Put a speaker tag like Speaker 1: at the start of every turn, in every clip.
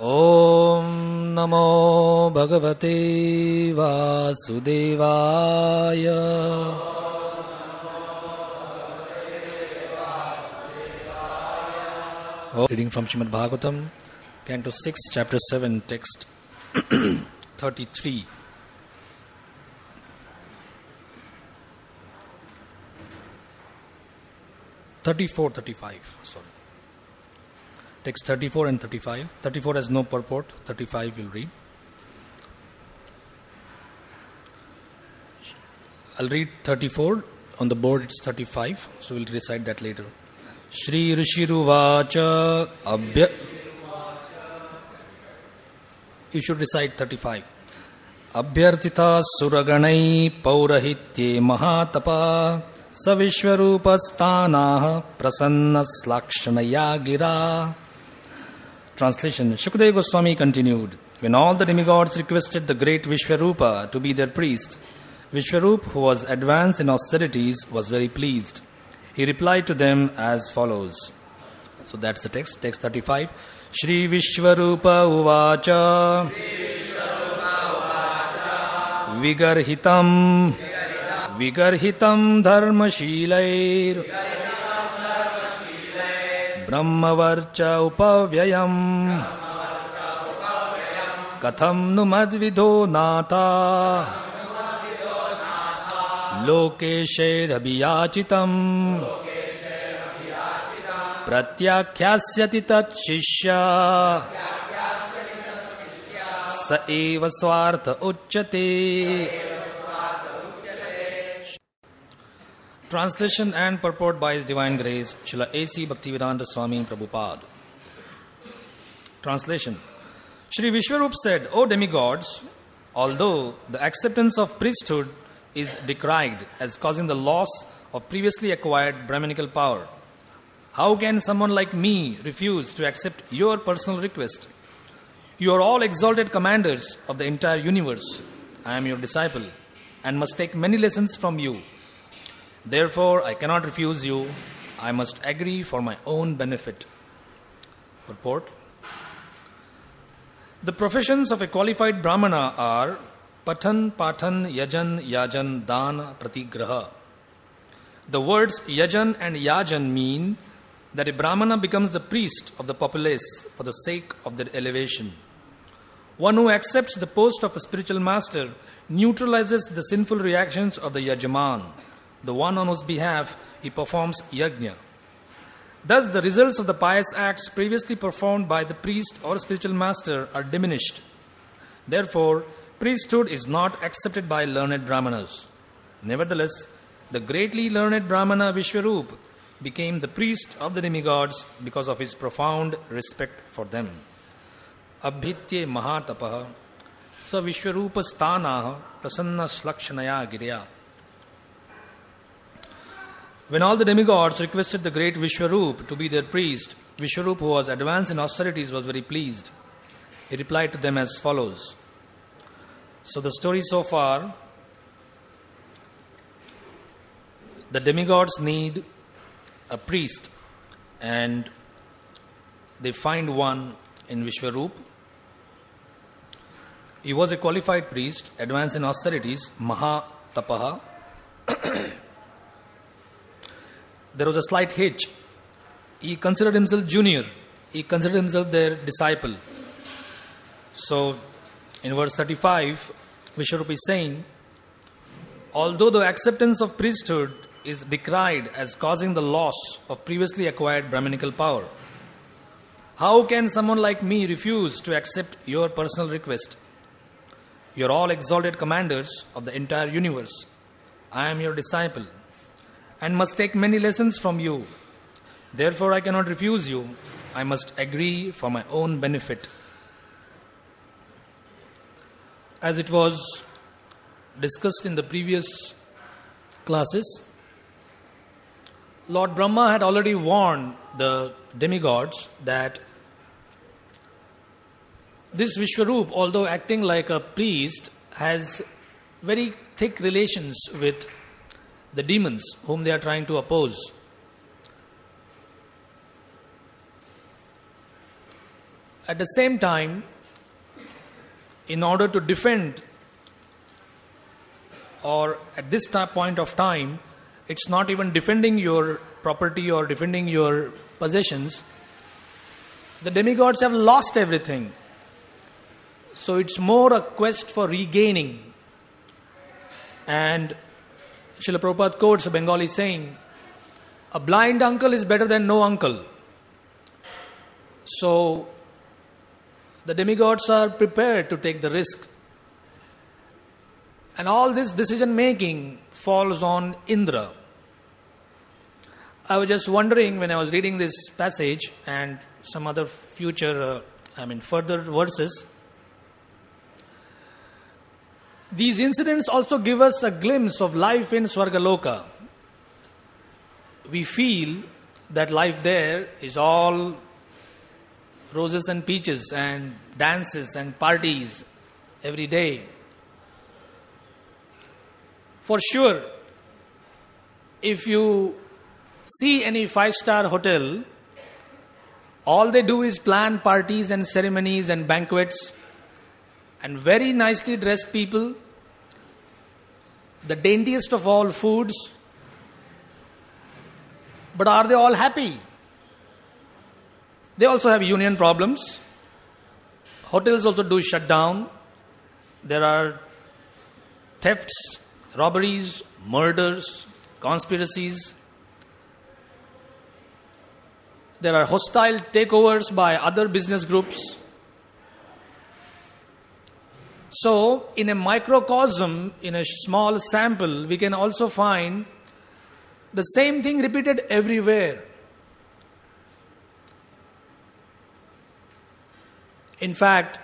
Speaker 1: ॐ नमो भगवते वासुदेवाय। Reading from Srimad Bhagavatam, Canto 6, Chapter 7, Text 33. Text 34 and 35. 34 has no purport, 35 will read. I'll read 34, on the board it's 35, so we'll recite that later. Shri Rishiruvacha Abhya... You should recite 35. Abhyartita Suraganai Paurahitye Mahatapa Savishwarupastanaha Prasanna Slakshanaya Gira. Translation. Shukadeva Goswami continued, when all the demigods requested the great Vishwarupa to be their priest, Vishwarup, who was advanced in austerities, was very pleased. He replied to them as follows. So that's the text. Text 35. Shri Vishwarupa Uvacha Vigarhitam Dharmashilair Brahmavarcha Upavyayam Katham Numadvidho Nata Lokesher Abhiyachitam Pratyakhyasya tat shishya Sa eva swartha uchyate. Translation and purport by His Divine Grace, Srila A.C. Bhaktivedanta Swami Prabhupada. Translation. Shri Vishwarup said, O demigods, although the acceptance of priesthood is decried as causing the loss of previously acquired Brahminical power, how can someone like me refuse to accept your personal request? You are all exalted commanders of the entire universe. I am your disciple and must take many lessons from you. Therefore, I cannot refuse you. I must agree for my own benefit. Purport. The professions of a qualified Brahmana are Pathan, Pathan, Yajan, Yajan, Dana, Pratigraha. The words Yajan and Yajan mean that a Brahmana becomes the priest of the populace for the sake of their elevation. One who accepts the post of a spiritual master neutralizes the sinful reactions of the Yajaman, the one on whose behalf he performs yajna. Thus, the results of the pious acts previously performed by the priest or spiritual master are diminished. Therefore, priesthood is not accepted by learned Brahmanas. Nevertheless, the greatly learned Brahmana Vishwarup became the priest of the demigods because of his profound respect for them. Abhitye Mahatapaha Sa Vishwarupa Stanaha Prasanna Slakshanaya Girya. When all the demigods requested the great Vishwarup to be their priest, Vishwarup, who was advanced in austerities, was very pleased. He replied to them as follows. So the story so far, the demigods need a priest and they find one in Vishwarup. He was a qualified priest, advanced in austerities, Mahatapaha. There was a slight hitch. He considered himself junior. He considered himself their disciple. So, in verse 35, Vishwarup is saying, although the acceptance of priesthood is decried as causing the loss of previously acquired Brahminical power, how can someone like me refuse to accept your personal request? You are all exalted commanders of the entire universe. I am your disciple and must take many lessons from you. Therefore, I cannot refuse you. I must agree for my own benefit. As it was discussed in the previous classes, Lord Brahma had already warned the demigods that this Vishwarup, although acting like a priest, has very thick relations with the demons whom they are trying to oppose. At the same time, in order to defend, or at this point of time, it's not even defending your property or defending your possessions. The demigods have lost everything. So it's more a quest for regaining. And Srila Prabhupada quotes a Bengali saying, a blind uncle is better than no uncle. So the demigods are prepared to take the risk. And all this decision making falls on Indra. I was just wondering when I was reading this passage and some other further verses, these incidents also give us a glimpse of life in Swargaloka. We feel that life there is all roses and peaches and dances and parties every day. For sure, if you see any 5-star hotel, all they do is plan parties and ceremonies and banquets and very nicely dressed people, the daintiest of all foods. But are they all happy? They also have union problems. Hotels also do shut down. There are thefts, robberies, murders, conspiracies. There are hostile takeovers by other business groups. So, in a microcosm, in a small sample, we can also find the same thing repeated everywhere. In fact,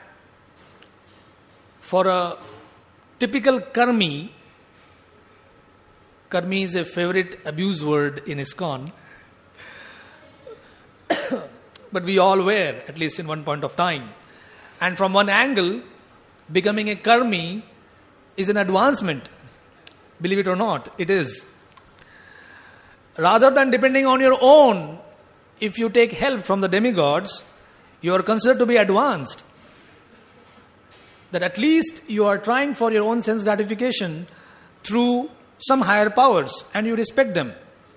Speaker 1: for a typical karmi is a favorite abuse word in ISKCON, but we all were, at least in one point of time. And from one angle, becoming a karmi is an advancement. Believe it or not, it is. Rather than depending on your own, if you take help from the demigods, you are considered to be advanced. That at least you are trying for your own sense gratification through some higher powers and you respect them.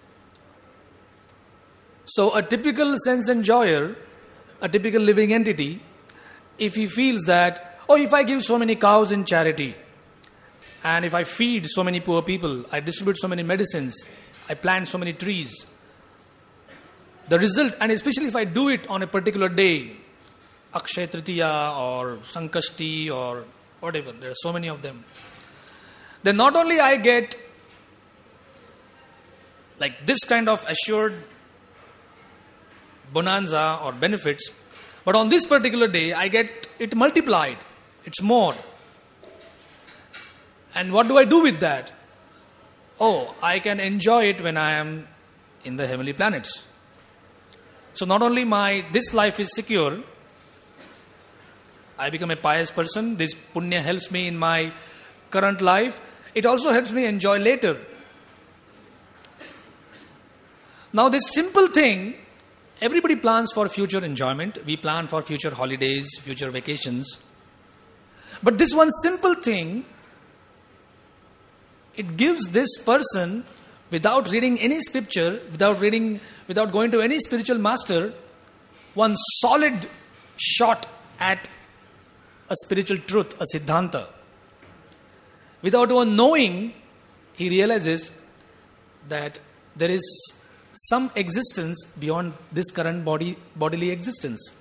Speaker 1: So a typical sense enjoyer, a typical living entity, if he feels that, if I give so many cows in charity, and if I feed so many poor people, I distribute so many medicines, I plant so many trees, the result, and especially if I do it on a particular day, Akshaya Tritiya or Sankashti or whatever, there are so many of them, then not only I get like this kind of assured bonanza or benefits, but on this particular day I get it multiplied. It's more. And what do I do with that? I can enjoy it when I am in the heavenly planets. So not only this life is secure, I become a pious person, this punya helps me in my current life, it also helps me enjoy later. Now this simple thing, everybody plans for future enjoyment, we plan for future holidays, future vacations. But this one simple thing, it gives this person, without reading any scripture, without going to any spiritual master, one solid shot at a spiritual truth, a siddhanta. Without one knowing, he realizes that there is some existence beyond this current bodily existence.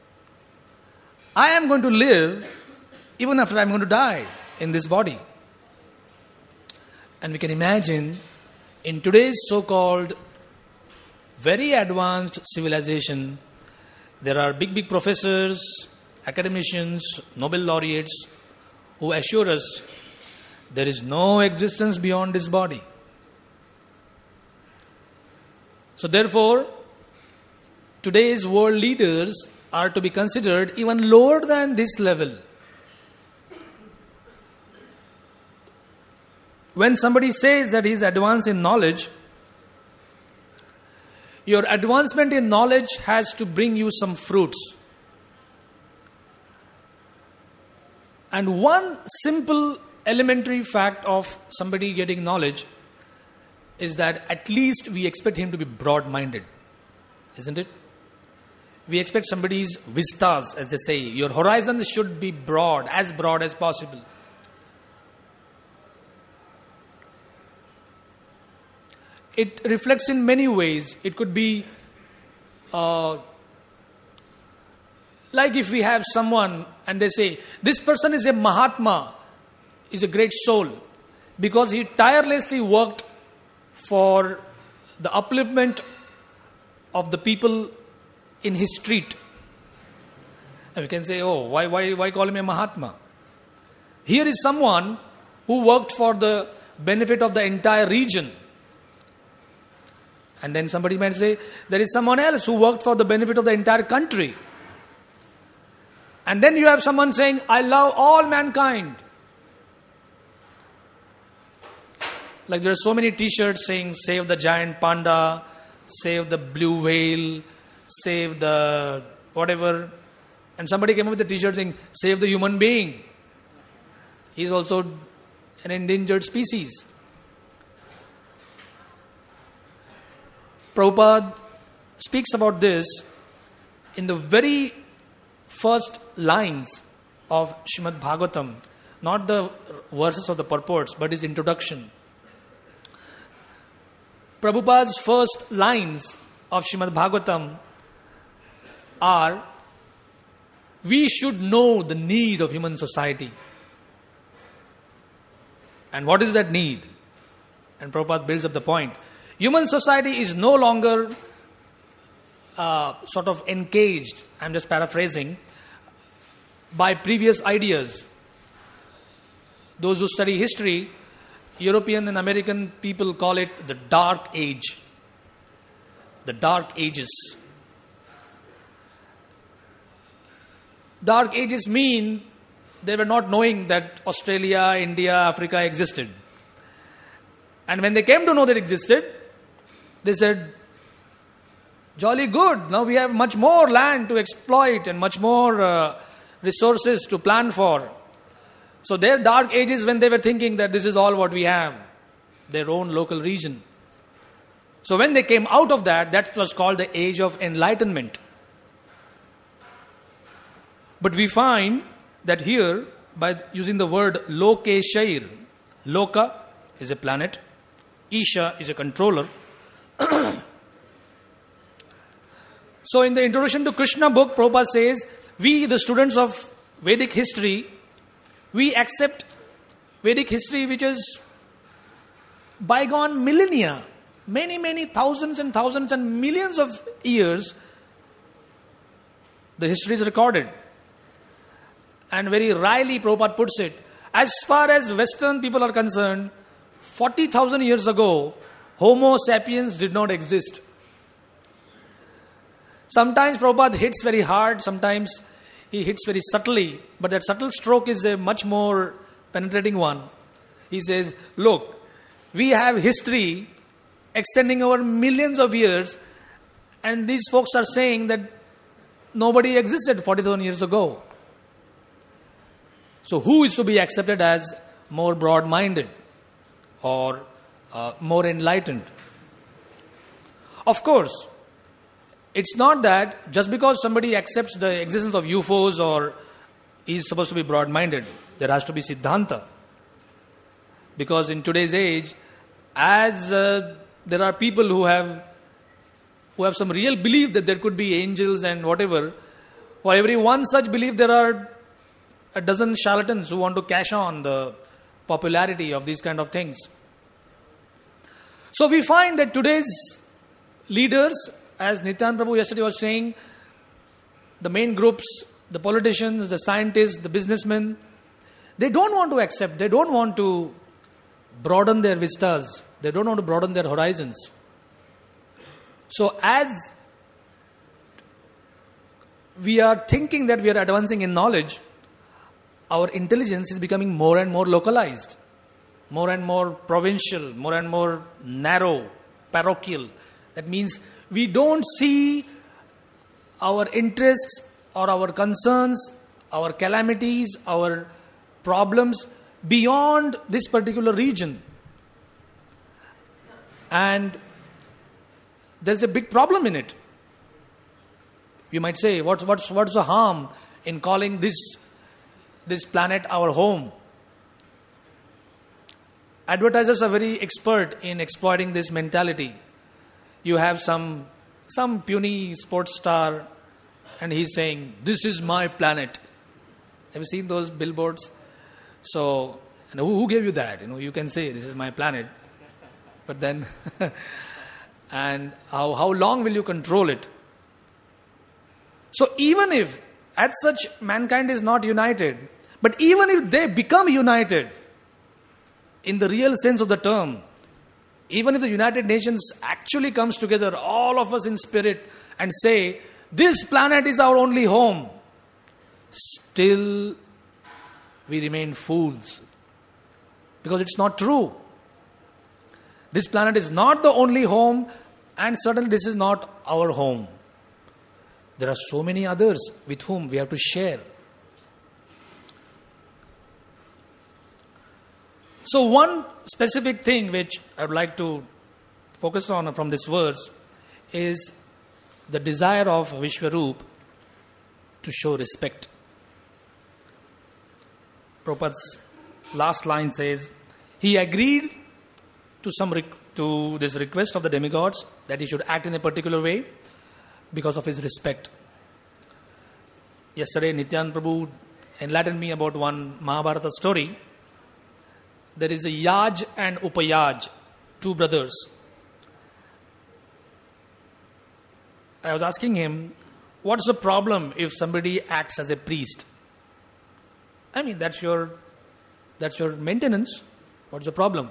Speaker 1: I am going to live even after I am going to die in this body. And we can imagine in today's so-called very advanced civilization, there are big professors, academicians, Nobel laureates who assure us there is no existence beyond this body. So therefore, today's world leaders are to be considered even lower than this level. When somebody says that he is advanced in knowledge, your advancement in knowledge has to bring you some fruits. And one simple elementary fact of somebody getting knowledge is that at least we expect him to be broad-minded. Isn't it? We expect somebody's vistas, as they say. Your horizons should be broad as possible. It reflects in many ways. It could be like if we have someone and they say, this person is a Mahatma, is a great soul, because he tirelessly worked for the upliftment of the people in his street. And we can say, oh, why call him a Mahatma? Here is someone who worked for the benefit of the entire region. And then somebody might say, there is someone else who worked for the benefit of the entire country. And then you have someone saying, I love all mankind. Like there are so many t-shirts saying, save the giant panda, save the blue whale, save the whatever. And somebody came up with a t-shirt saying, save the human being. He's also an endangered species. Prabhupada speaks about this in the very first lines of Srimad Bhagavatam, not the verses of the purports, but his introduction. Prabhupada's first lines of Srimad Bhagavatam are, we should know the need of human society. And what is that need? And Prabhupada builds up the point. Human society is no longer sort of encaged, I'm just paraphrasing, by previous ideas. Those who study history, European and American people call it the Dark Age. The Dark Ages. Dark Ages mean they were not knowing that Australia, India, Africa existed. And when they came to know that it existed, they said, jolly good, now we have much more land to exploit and much more resources to plan for. So their dark ages when they were thinking that this is all what we have, their own local region. So when they came out of that, that was called the age of enlightenment. But we find that here, by using the word Lokeshair, Loka is a planet, Isha is a controller. So in the introduction to Krishna book, Prabhupada says, we the students of Vedic history, we accept Vedic history which is bygone millennia, many thousands and millions of years, the history is recorded. And very wryly Prabhupada puts it, as far as Western people are concerned, 40,000 years ago, Homo sapiens did not exist. Sometimes Prabhupada hits very hard, sometimes he hits very subtly, but that subtle stroke is a much more penetrating one. He says, look, we have history extending over millions of years, and these folks are saying that nobody existed 40,000 years ago. So who is to be accepted as more broad-minded or more enlightened? Of course, it's not that just because somebody accepts the existence of UFOs or is supposed to be broad-minded. There has to be Siddhanta. Because in today's age, as there are people who have some real belief that there could be angels and whatever, for every one such belief there are a dozen charlatans who want to cash on the popularity of these kind of things. So we find that today's leaders, as Nityananda Prabhu yesterday was saying, the main groups, the politicians, the scientists, the businessmen, they don't want to accept, they don't want to broaden their vistas, they don't want to broaden their horizons. So as we are thinking that we are advancing in knowledge, our intelligence is becoming more and more localized, more and more provincial, more and more narrow, parochial. That means we don't see our interests or our concerns, our calamities, our problems beyond this particular region. And there's a big problem in it. You might say, what's the harm in calling this planet our home? Advertisers are very expert in exploiting this mentality. You have some puny sports star and he's saying, this is my planet. Have you seen those billboards? So, who gave you that? You can say, this is my planet. But then, and how long will you control it? So even if, as such, mankind is not united, but even if they become united, in the real sense of the term, even if the United Nations actually comes together, all of us in spirit, and say, this planet is our only home, still we remain fools. Because it's not true. This planet is not the only home, and certainly this is not our home. There are so many others with whom we have to share. So one specific thing which I would like to focus on from this verse is the desire of Vishwaroop to show respect. Prabhupada's last line says, he agreed to this request of the demigods that he should act in a particular way because of his respect. Yesterday, Nityanand Prabhu enlightened me about one Mahabharata story. There is a Yaj and Upayaj, two brothers. I was asking him, what's the problem if somebody acts as a priest? I mean, that's your maintenance. What's the problem?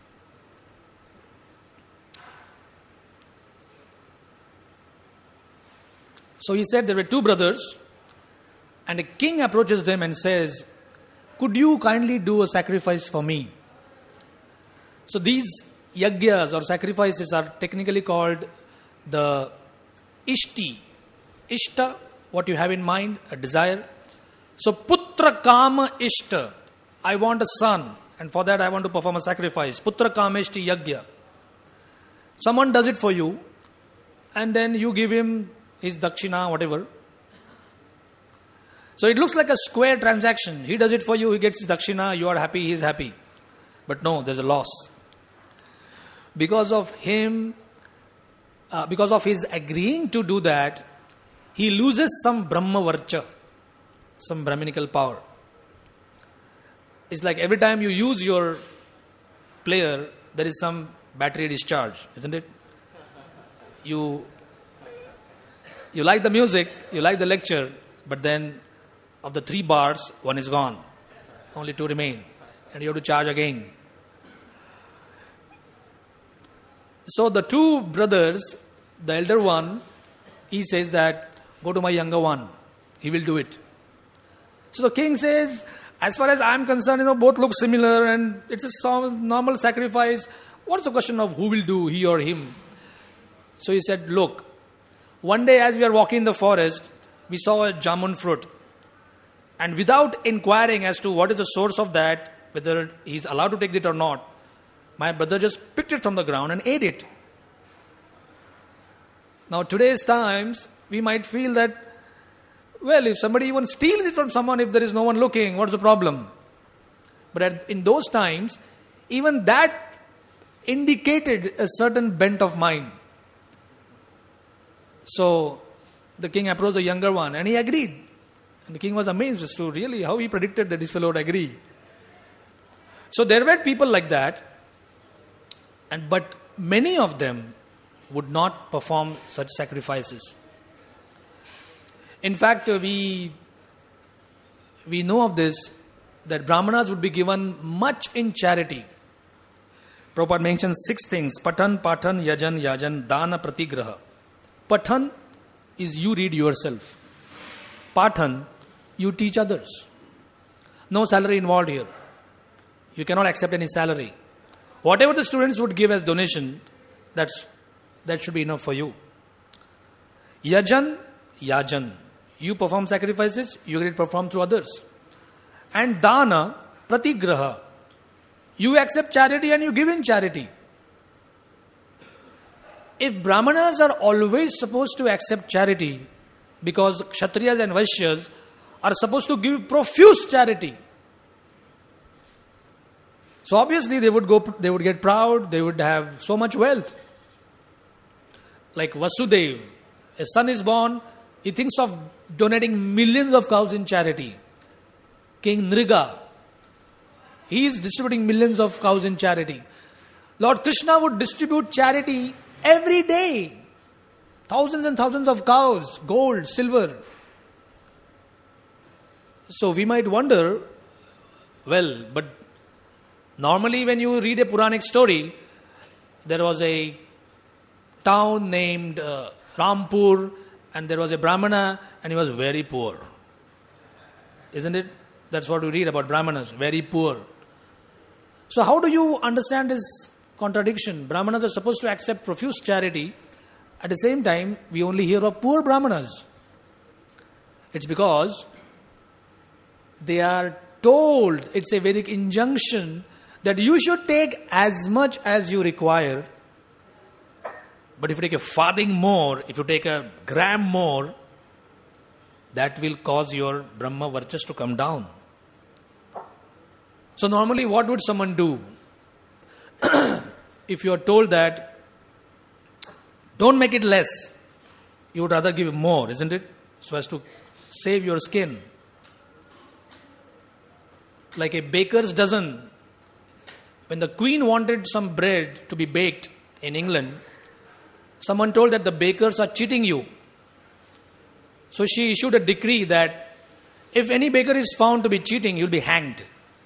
Speaker 1: So he said there were two brothers, and a king approaches them and says, could you kindly do a sacrifice for me? So these yagyas or sacrifices are technically called the ishti. Ishta, what you have in mind, a desire. So putra kama ishta. I want a son, and for that I want to perform a sacrifice. Putra kama ishti yagya. Someone does it for you, and then you give him his dakshina, whatever. So it looks like a square transaction. He does it for you, he gets his dakshina, you are happy, he is happy. But no, there's a loss. Because of him, because of his agreeing to do that, he loses some Brahma Varcha, some Brahminical power. It's like every time you use your player, there is some battery discharge, isn't it? You like the music, you like the lecture, but then of the 3 bars, 1 is gone. Only 2 remain. And you have to charge again. So the 2 brothers, the elder one, he says that, go to my younger one. He will do it. So the king says, as far as I am concerned, both look similar and it's a normal sacrifice. What's the question of who will do, he or him? So he said, look, one day as we are walking in the forest, we saw a jamun fruit. And without inquiring as to what is the source of that, whether he's allowed to take it or not, my brother just picked it from the ground and ate it. Now today's times, we might feel that, well, if somebody even steals it from someone, if there is no one looking, what's the problem? But in those times, even that indicated a certain bent of mind. So the king approached the younger one and he agreed. And the king was amazed as to really how he predicted that this fellow would agree. So there were people like that, but many of them would not perform such sacrifices. In fact, we know of this, that Brahmanas would be given much in charity. Prabhupada mentions 6 things: Patan, Patan, Yajan, Yajan, Dana, Pratigraha. Patan is you read yourself. Patan, you teach others. No salary involved here. You cannot accept any salary. Whatever the students would give as donation, that should be enough for you. Yajan, Yajan. You perform sacrifices, you get it performed through others. and dana pratigraha. You accept charity and you give in charity. If Brahmanas are always supposed to accept charity, because Kshatriyas and Vaishyas are supposed to give profuse charity, so obviously they would get proud, they would have so much wealth. Like Vasudev, a son is born, he thinks of donating millions of cows in charity. King Nriga, he is distributing millions of cows in charity. Lord Krishna would distribute charity every day. Thousands and thousands of cows, gold, silver. So we might wonder, well, but normally when you read a Puranic story, there was a town named Rampur, and there was a Brahmana and he was very poor. Isn't it? That's what we read about Brahmanas, very poor. So how do you understand this contradiction? Brahmanas are supposed to accept profuse charity. At the same time, we only hear of poor Brahmanas. It's because they are told, it's a Vedic injunction, that you should take as much as you require. But if you take a farthing more, if you take a gram more, that will cause your Brahma Varchas to come down. So normally what would someone do? If you are told that, don't make it less, you would rather give more, isn't it? So as to save your skin. Like a baker's dozen. When the queen wanted some bread to be baked in England, someone told that the bakers are cheating you. So she issued a decree that if any baker is found to be cheating, you'll be hanged.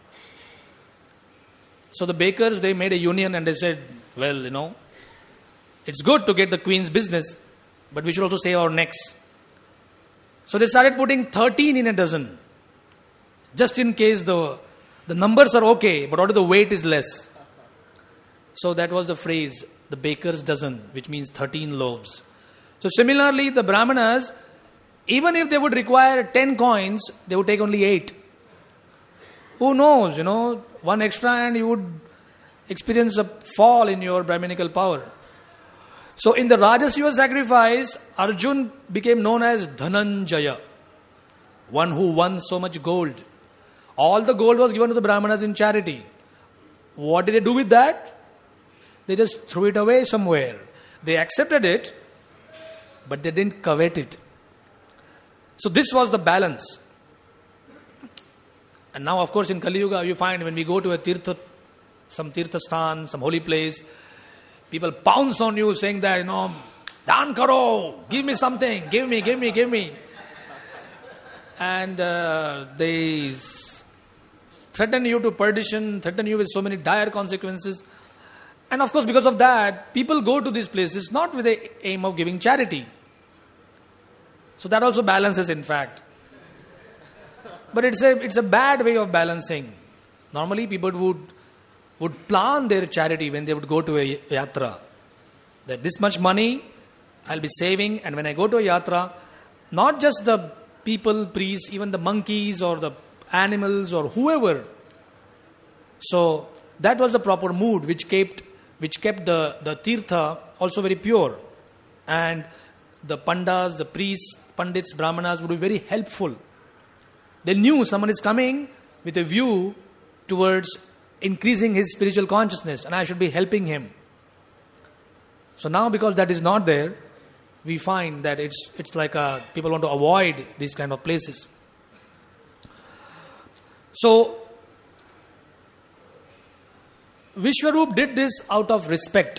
Speaker 1: So the bakers, they made a union and they said, well, it's good to get the queen's business, but we should also save our necks. So they started putting 13 in a dozen. Just in case the numbers are okay, but order the weight is less. So that was the phrase, the baker's dozen, which means 13 loaves. So similarly, the Brahmanas, even if they would require 10 coins, they would take only 8. Who knows, one extra and you would experience a fall in your Brahminical power. So in the Rajasuya sacrifice, Arjun became known as Dhananjaya, one who won so much gold. All the gold was given to the Brahmanas in charity. What did they do with that? They just threw it away somewhere. They accepted it, but they didn't covet it. So this was the balance. And now, of course, in Kali Yuga, you find when we go to a tirtha, some tirtha sthan, some holy place, people pounce on you saying that, daan karo, give me something, give me. And they threaten you to perdition, threaten you with so many dire consequences. And of course, because of that, people go to these places not with the aim of giving charity. So that also balances, in fact. But it's a bad way of balancing. Normally, people would plan their charity when they would go to a yatra. That this much money I'll be saving, and when I go to a yatra, not just the people, priests, even the monkeys or the animals or whoever. So that was the proper mood which kept the tirtha also very pure. And the pandas, the priests, pandits, brahmanas would be very helpful. They knew someone is coming with a view towards increasing his spiritual consciousness, and I should be helping him. So now, because that is not there, we find that it's like people want to avoid these kind of places. So Vishwarup did this out of respect.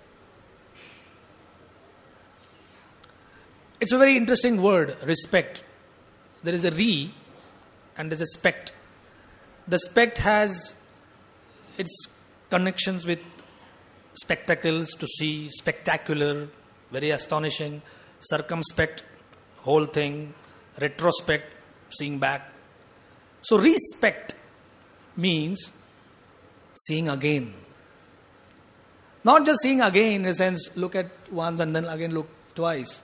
Speaker 1: It's a very interesting word, respect. There is a re and there's a spect. The spect has its connections with spectacles, to see, spectacular, very astonishing, circumspect, whole thing, retrospect, seeing back. So respect means seeing again. Not just seeing again in a sense, look at once and then again look twice.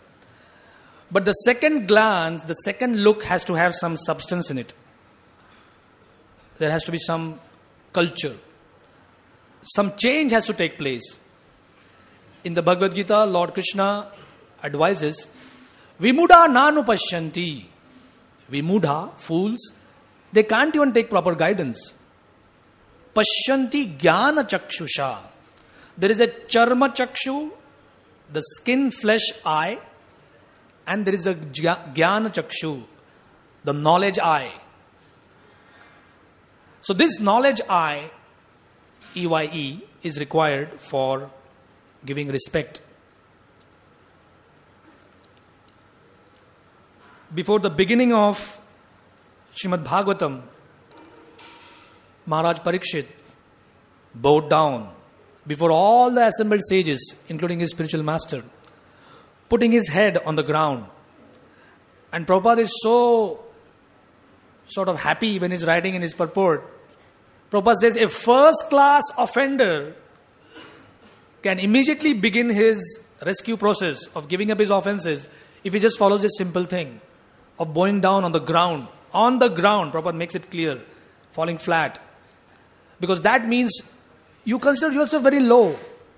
Speaker 1: But the second glance, the second look has to have some substance in it. there has to be some culture. Some change has to take place. In the Bhagavad Gita, Lord Krishna advises, Vimudha nanu pashyanti. Vimudha, fools, they can't even take proper guidance. Pashyanti jnana chakshusha. There is a charma chakshu, the skin flesh eye, and there is a jnana chakshu, the knowledge eye. So this knowledge eye, EYE, is required for giving respect. Before the beginning of Srimad Bhagavatam, Maharaj Parikshit bowed down before all the assembled sages, including his spiritual master, putting his head on the ground. And Prabhupada is so sort of happy when he's writing in his purport. Prabhupada says, a first-class offender can immediately begin his rescue process of giving up his offenses if he just follows this simple thing of bowing down on the ground. On the ground, Prabhupada makes it clear, falling flat. Because that means you consider yourself very low.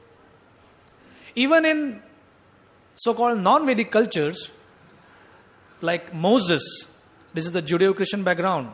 Speaker 1: Even in so-called non-Vedic cultures, like Moses, this is the Judeo-Christian background.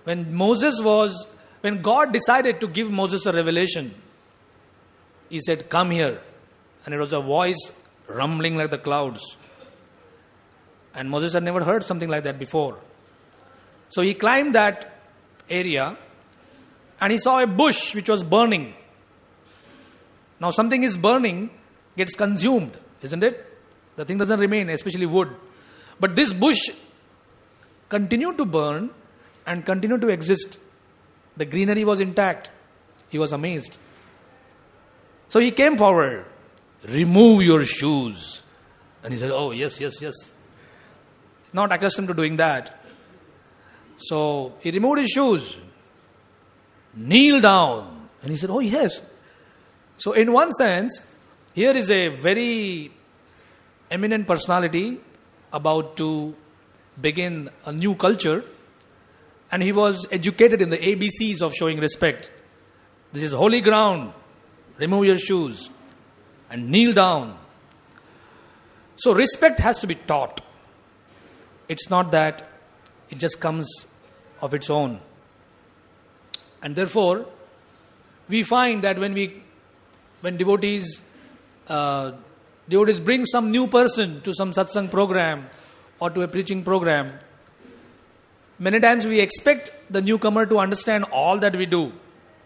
Speaker 1: When God decided to give Moses a revelation, He said, come here. And it was a voice rumbling like the clouds. And Moses had never heard something like that before. So he climbed that area and he saw a bush which was burning. Now something is burning, gets consumed, isn't it? The thing doesn't remain, especially wood. But this bush continued to burn and continued to exist. The greenery was intact. He was amazed. So he came forward. Remove your shoes. And he said, oh, yes. Not accustomed to doing that. So he removed his shoes. Kneel down. And he said, oh, yes. So in one sense, here is a very eminent personality about to begin a new culture. And he was educated in the ABCs of showing respect. This is holy ground. Remove your shoes and kneel down. So respect has to be taught. It's not that it just comes of its own. And therefore, we find that when devotees bring some new person to some satsang program or to a preaching program, many times we expect the newcomer to understand all that we do.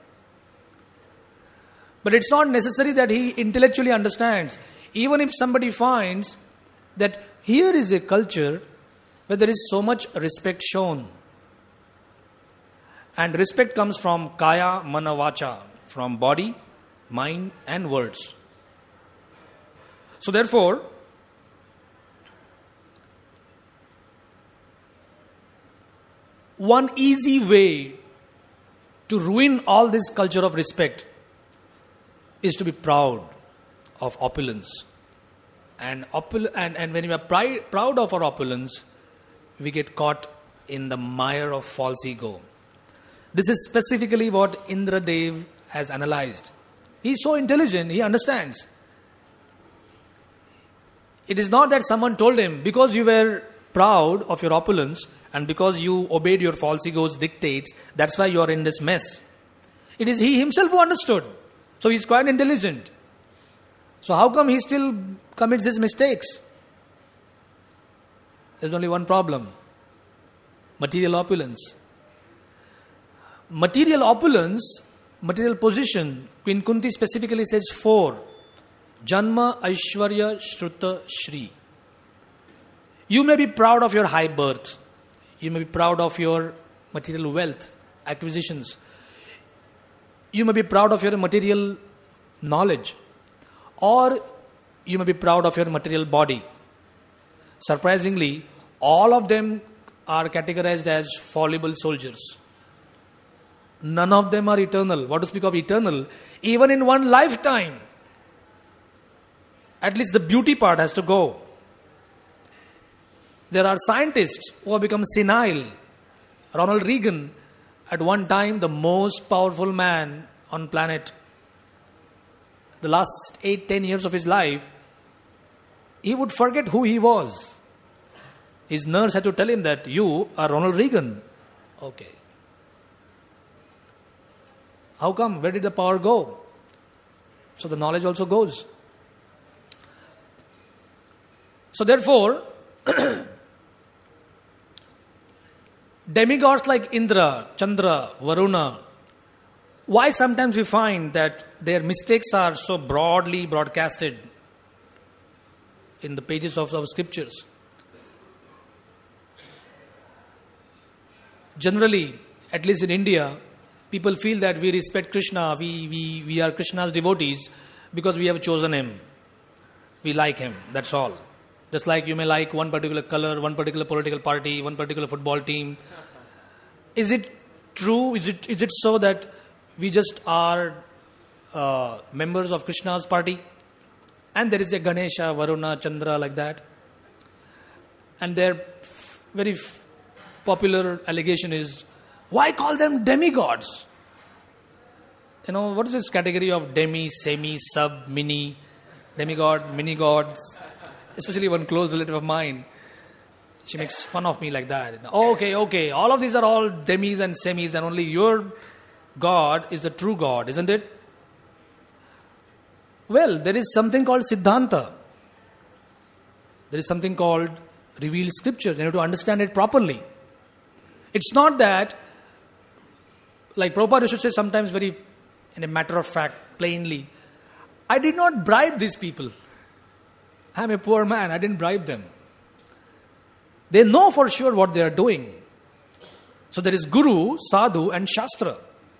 Speaker 1: But it's not necessary that he intellectually understands. Even if somebody finds that here is a culture where there is so much respect shown. And respect comes from kaya, mana, vacha, from body, mind and words. So therefore, one easy way to ruin all this culture of respect is to be proud of opulence. And when we are proud of our opulence, we get caught in the mire of false ego. This is specifically what Indradev has analyzed. He is so intelligent, he understands. It is not that someone told him, because you were proud of your opulence and because you obeyed your false ego's dictates, that's why you are in this mess. It is he himself who understood. So he is quite intelligent. So how come he still commits these mistakes? There's only one problem. Material opulence. Material opulence, material position, Queen Kunti specifically says 4. Janma, Aishwarya, Shruta, Shri. You may be proud of your high birth. You may be proud of your material wealth, acquisitions. You may be proud of your material knowledge. Or you may be proud of your material body. Surprisingly, all of them are categorized as fallible soldiers. None of them are eternal. What to speak of eternal? Even in one lifetime, at least the beauty part has to go. There are scientists who have become senile. Ronald Reagan at one time the most powerful man on planet. The last 8-10 years of his life, he would forget who he was. His nurse had to tell him that you are Ronald Reagan. Okay. How come? Where did the power go? So the knowledge also goes. So therefore, demigods like Indra, Chandra, Varuna, why sometimes we find that their mistakes are so broadly broadcasted in the pages of our scriptures? Generally, at least in India, people feel that we respect Krishna, we are Krishna's devotees because we have chosen him. We like him, that's all. Just like you may like one particular color, one particular political party, one particular football team. Is it true? Is it so that we just are members of Krishna's party? And there is a Ganesha, Varuna, Chandra like that. And their very popular allegation is, why call them demigods? You know, what is this category of demi, semi, sub, mini, demigod, mini gods? Especially one close relative of mine. She makes fun of me like that. Okay. All of these are all demis and semis, and only your God is the true God, isn't it? Well, there is something called Siddhanta. There is something called revealed scriptures. You have to understand it properly. It's not that, like Prabhupada used to say sometimes very, in a matter of fact, plainly, I did not bribe these people. I'm a poor man, I didn't bribe them. They know for sure what they are doing. So there is Guru, Sadhu and Shastra.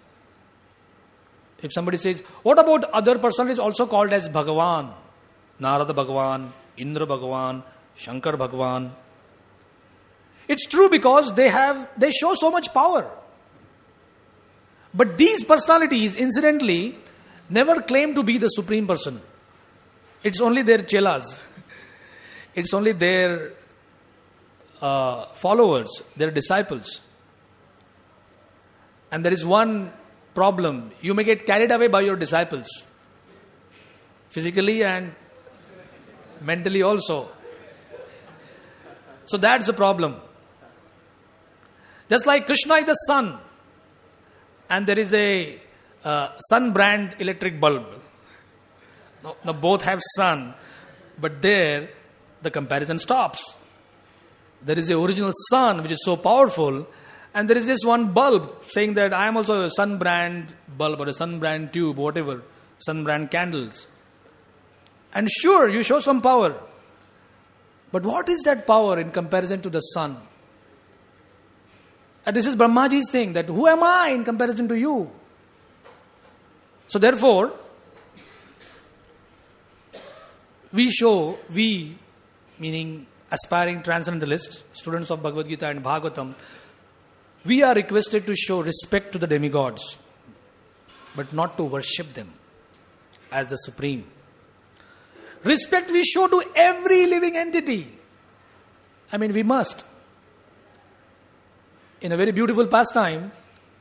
Speaker 1: If somebody says, what about other personalities also called as Bhagavan? Narada Bhagavan, Indra Bhagavan, Shankar Bhagavan. It's true because they show so much power. But these personalities, incidentally, never claim to be the supreme person. It's only their chelas. It's only their followers, their disciples. And there is one problem. You may get carried away by your disciples. Physically and mentally also. So that's the problem. Just like Krishna is the sun. And there is a sun brand electric bulb. Now both have sun. But there, the comparison stops. There is the original sun which is so powerful. And there is this one bulb saying that I am also a sun brand bulb or a sun brand tube, whatever. Sun brand candles. And sure, you show some power. But what is that power in comparison to the sun? And this is Brahmaji's thing, that who am I in comparison to you? So therefore, we, meaning aspiring transcendentalists, students of Bhagavad Gita and Bhagavatam, we are requested to show respect to the demigods, but not to worship them as the supreme. Respect we show to every living entity. I mean, we must. In a very beautiful pastime,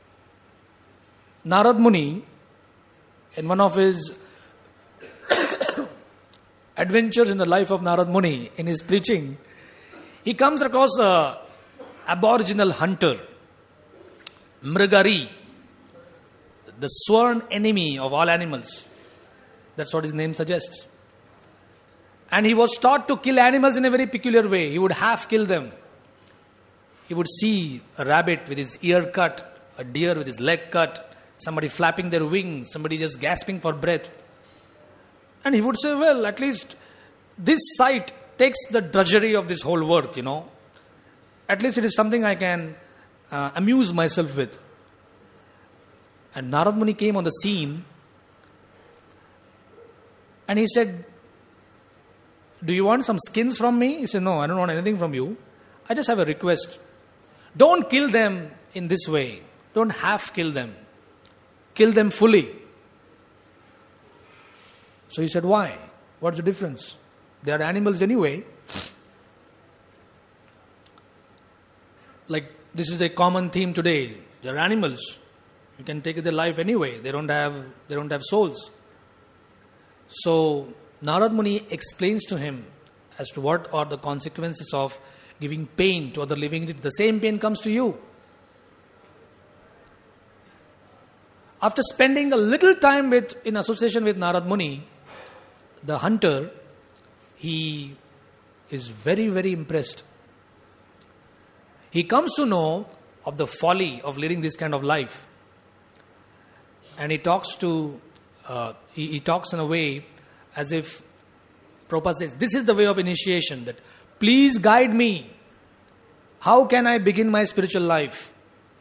Speaker 1: Narad Muni, in one of his adventures in the life of Narad Muni, in his preaching, he comes across an aboriginal hunter, Mrigari, the sworn enemy of all animals. That's what his name suggests. And he was taught to kill animals in a very peculiar way. He would half kill them. He would see a rabbit with his ear cut, a deer with his leg cut, somebody flapping their wings, somebody just gasping for breath. And he would say, well, at least this sight takes the drudgery of this whole work, you know. At least it is something I can amuse myself with. And Narad Muni came on the scene and he said, do you want some skins from me? He said, no, I don't want anything from you. I just have a request. Don't kill them in this way. Don't half kill them. Kill them fully. So he said, why? What's the difference? They are animals anyway. Like, this is a common theme today. They are animals. You can take their life anyway. They don't have souls. So Narad Muni explains to him as to what are the consequences of giving pain to other living entities. The same pain comes to you. After spending a little time in association with Narad Muni, the hunter, he is very, very impressed. He comes to know of the folly of leading this kind of life. And he talks he talks in a way as if Prabhupada says, this is the way of initiation, that please guide me. How can I begin my spiritual life?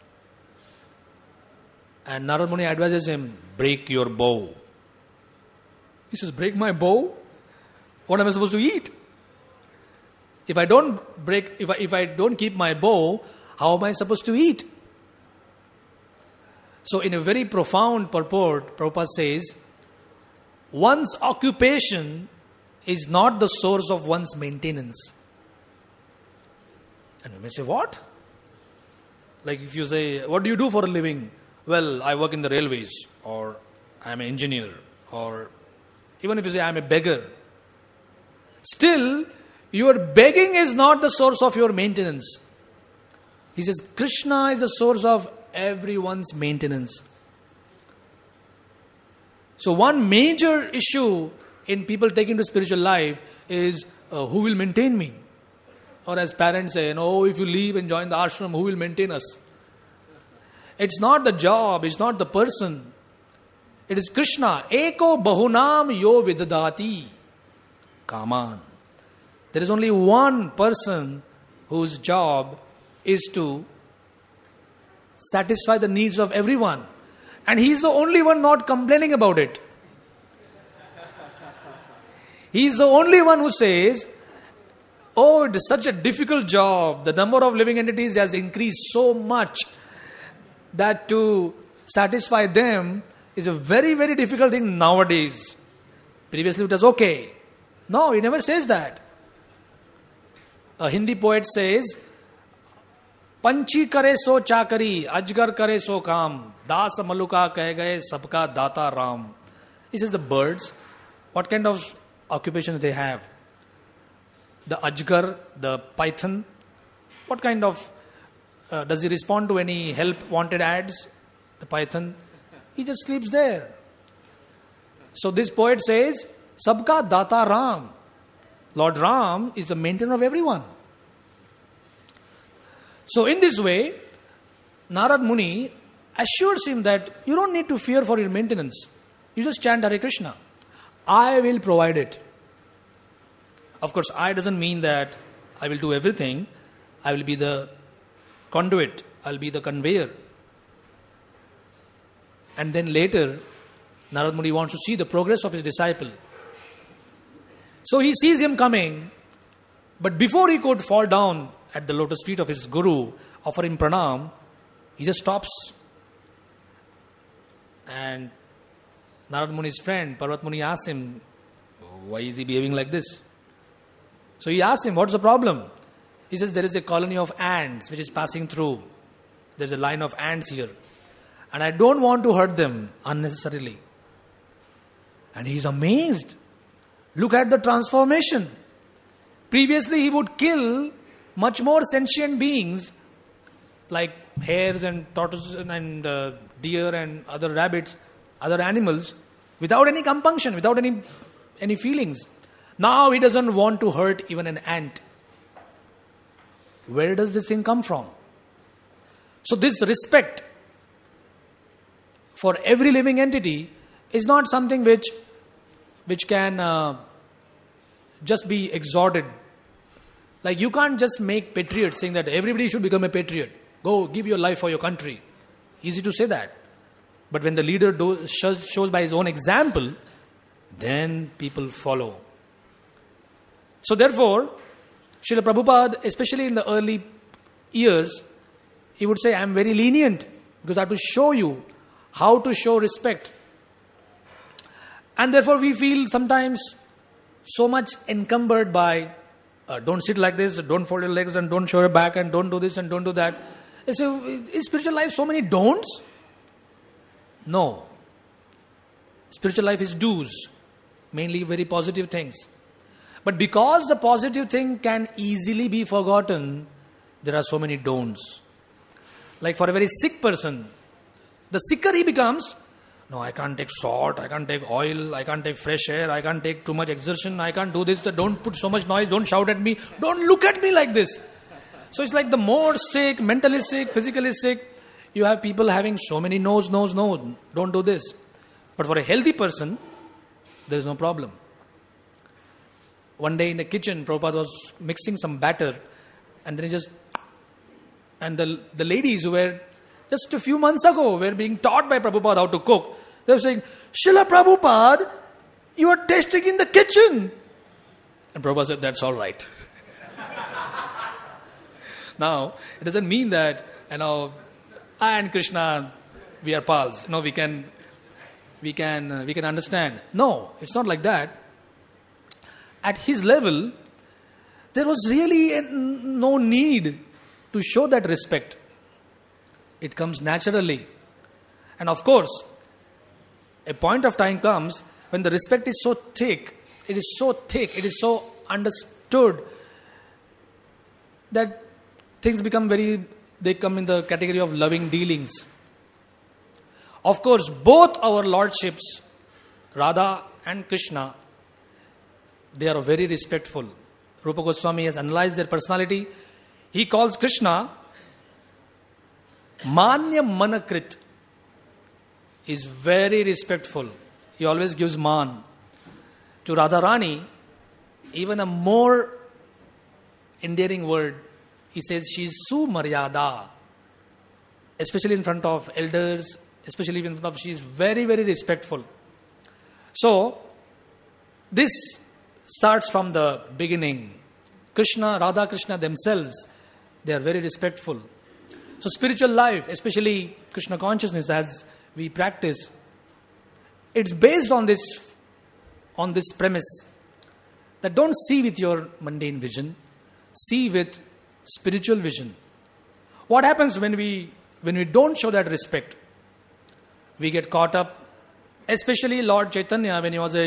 Speaker 1: And Narad Muni advises him, break your bow. He says, break my bow? What am I supposed to eat? If I don't keep my bow, how am I supposed to eat? So in a very profound purport, Prabhupada says, one's occupation is not the source of one's maintenance. And you may say, what? Like if you say, what do you do for a living? Well, I work in the railways, or I'm an engineer, or even if you say I'm a beggar. Still, your begging is not the source of your maintenance. He says, Krishna is the source of everyone's maintenance. So one major issue in people taking to spiritual life is, who will maintain me? Or as parents say, if you leave and join the ashram, who will maintain us? It's not the job, it's not the person. It is Krishna. Eko bahunam yo vidadati kaman. There is only one person whose job is to satisfy the needs of everyone. And he is the only one not complaining about it. He is the only one who says, it is such a difficult job. The number of living entities has increased so much that to satisfy them is a very, very difficult thing nowadays. Previously it was okay. No, he never says that. A Hindi poet says, Panchi kare so chakari, ajgar kare so kam, das maluka keh gaye, sabka data ram. He says the birds, what kind of occupation they have? The ajgar, the python, what kind of, does he respond to any help wanted ads? The python, he just sleeps there. So this poet says, sabka data ram. Lord Ram is the maintainer of everyone. So in this way, Narad Muni assures him that you don't need to fear for your maintenance. You just chant Hare Krishna. I will provide it. Of course, I doesn't mean that I will do everything. I will be the conduit. I will be the conveyor. And then later, Narad Muni wants to see the progress of his disciple. So he sees him coming, but before he could fall down at the lotus feet of his guru, offer him pranam, he just stops. And Narad Muni's friend, Parvat Muni, asks him, why is he behaving like this? So he asks him, what's the problem? He says, there is a colony of ants which is passing through. There's a line of ants here. And I don't want to hurt them unnecessarily. And he's amazed. Look at the transformation. Previously he would kill much more sentient beings like hares and tortoises and deer and other rabbits, other animals, without any compunction, without any feelings. Now he doesn't want to hurt even an ant. Where does this thing come from? So this respect for every living entity is not something which can just be exhorted. Like you can't just make patriots saying that everybody should become a patriot. Go give your life for your country. Easy to say that. But when the leader shows by his own example, then people follow. So therefore, Srila Prabhupada, especially in the early years, he would say, I am very lenient because I have to show you how to show respect. And therefore we feel sometimes so much encumbered by don't sit like this, don't fold your legs and don't show your back and don't do this and don't do that. So, is spiritual life so many don'ts? No. Spiritual life is do's, mainly very positive things. But because the positive thing can easily be forgotten, there are so many don'ts. Like for a very sick person, the sicker he becomes, no, I can't take salt, I can't take oil, I can't take fresh air, I can't take too much exertion, I can't do this, don't put so much noise, don't shout at me, don't look at me like this. So it's like the more sick, mentally sick, physically sick, you have people having so many no's, don't do this. But for a healthy person, there is no problem. One day in the kitchen, Prabhupada was mixing some batter, and then the ladies who were just a few months ago were being taught by Prabhupada how to cook. They were saying, Srila Prabhupada, you are tasting in the kitchen. And Prabhupada said, that's all right. Now, it doesn't mean that, I and Krishna, we are pals. We can understand. No, it's not like that. At his level, there was really no need to show that respect. It comes naturally. And of course, a point of time comes when the respect is so thick, it is so understood that things they come in the category of loving dealings. Of course, both our lordships, Radha and Krishna, they are very respectful. Rupa Goswami has analyzed their personality. He calls Krishna Manya Manakrit. He is very respectful. He always gives man. To Radharani, even a more endearing word, he says she is Sumaryada. Especially in front of elders, especially in front of, she is very, very respectful. So, this starts from the beginning. Radha Krishna themselves, they are very respectful. So spiritual life, especially Krishna consciousness as we practice, it's based on this premise that don't see with your mundane vision, see with spiritual vision. What happens when we don't show that respect? We get caught up, especially Lord Chaitanya when he was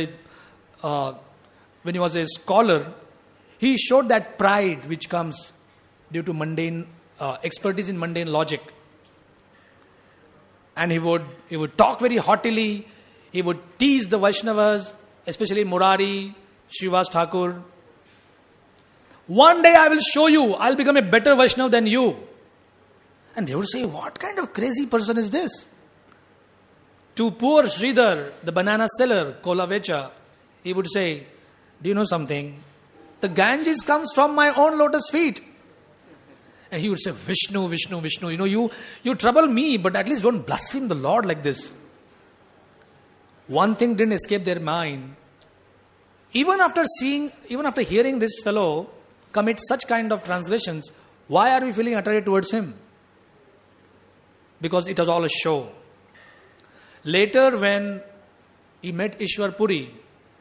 Speaker 1: a scholar, he showed that pride which comes due to mundane expertise in mundane logic. And he would talk very haughtily. He would tease the Vaishnavas, especially Murari, Srivas Thakur. One day I will show you, I'll become a better Vaishnava than you. And they would say, what kind of crazy person is this? To poor Sridhar, the banana seller, Kola Vecha, he would say, do you know something? The Ganges comes from my own lotus feet. And he would say, Vishnu, Vishnu, Vishnu. You trouble me, but at least don't blaspheme the Lord like this. One thing didn't escape their mind. Even after hearing this fellow commit such kind of transgressions, why are we feeling attracted towards him? Because it was all a show. Later when he met Ishwar Puri,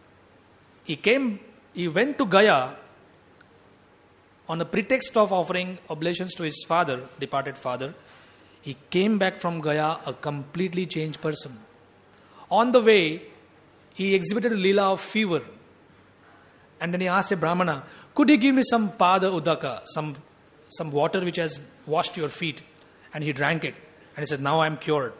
Speaker 1: he went to Gaya on the pretext of offering oblations to his father, departed father. He came back from Gaya a completely changed person. On the way, he exhibited a lila of fever. And then he asked a Brahmana, could you give me some pada udaka, some water which has washed your feet? And he drank it. And he said, now I am cured.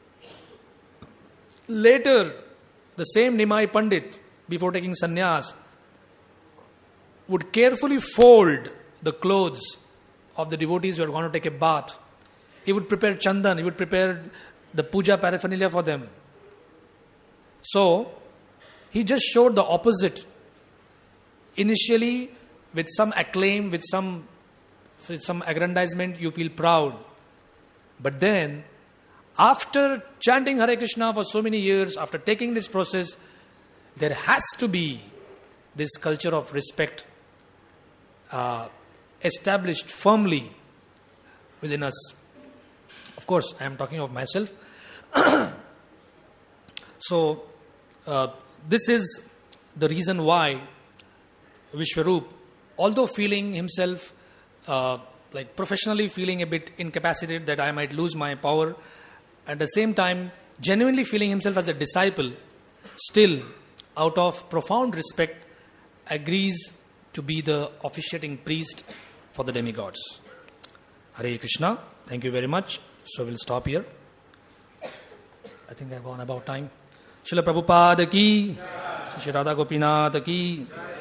Speaker 1: Later, the same Nimai Pandit, before taking sannyas, would carefully fold the clothes of the devotees who are going to take a bath. He would prepare chandan, he would prepare the puja paraphernalia for them. So, he just showed the opposite. Initially, with some acclaim, with some aggrandizement, you feel proud. But then, after chanting Hare Krishna for so many years, after taking this process, there has to be this culture of respect established firmly within us. Of course, I am talking of myself. So, this is the reason why Vishwarup, although feeling himself like professionally feeling a bit incapacitated that I might lose my power, at the same time genuinely feeling himself as a disciple, still out of profound respect agrees to be the officiating priest for the demigods. Hare Krishna. Thank you very much. So we'll stop here. I think I've gone about time. Srila Prabhupada ki, Shri Radha Gopinath ki.